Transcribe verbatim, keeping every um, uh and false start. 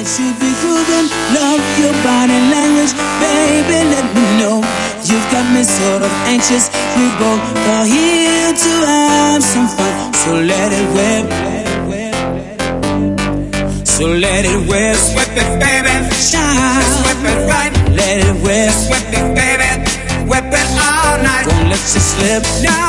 should be grooving. Love your body language, baby, let me know. You've got me sort of anxious. We both are here to have some fun, so let it whip. So let it whip. Just whip it, baby. Shine. Just whip it right. Let it whip. Just whip it, baby. Whip it all night. Won't let you slip. No.